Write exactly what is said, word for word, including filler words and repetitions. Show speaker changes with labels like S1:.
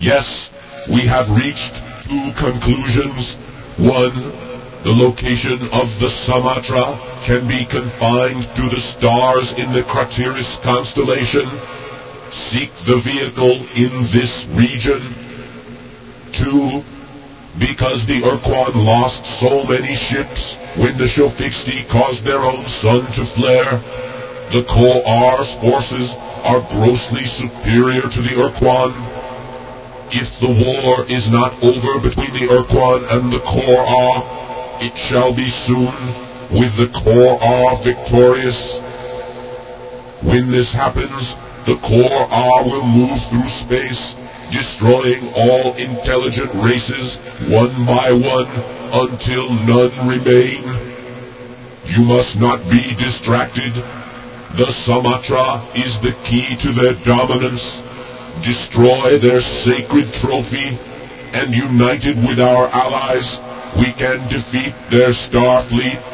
S1: Yes, we have reached two conclusions. One, the location of the Sumatra can be confined to the stars in the Craterus constellation. Seek the vehicle in this region. Two, because the Urquan lost so many ships when the Shofixti caused their own sun to flare, the Ko-R's forces are grossly superior to the Urquan. If the war is not over between the Urquan and the Ko-R, it shall be soon, with the Ko-R victorious. When this happens, the Ko-R will move through space, destroying all intelligent races one by one until none remain. You must not be distracted. The Sumatra is the key to their dominance. Destroy their sacred trophy, and united with our allies, we can defeat their star fleet